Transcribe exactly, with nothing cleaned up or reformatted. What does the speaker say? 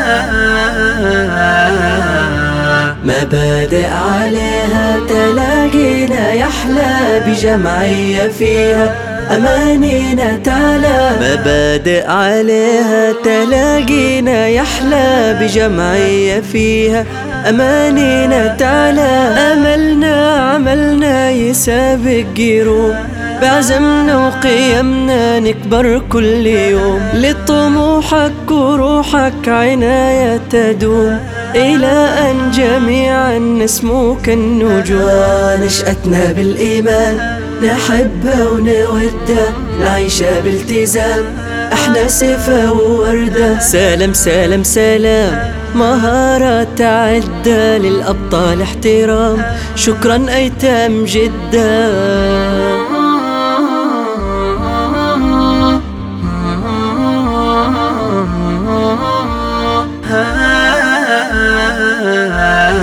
مبادئ عليها تلاقينا يحلى بجمعية فيها أمانينا تعلى. مبادئ عليها تلاقينا يحلى بجمعية فيها أمانينا تعلى. أملنا عملنا يسابق يروم، بعزمنا وقيمنا نكبر كل يوم. لطموحك وروحك عناية تدوم، إلى أن جميعا نسمو كالنجوم. نشأتنا بالإيمان نحبه ونوده، نعيشه بالتزام احنا سيفة ووردة. سلام سلام سلام مهارات عدة، للأبطال احترام شكرا أيتام جدة. ha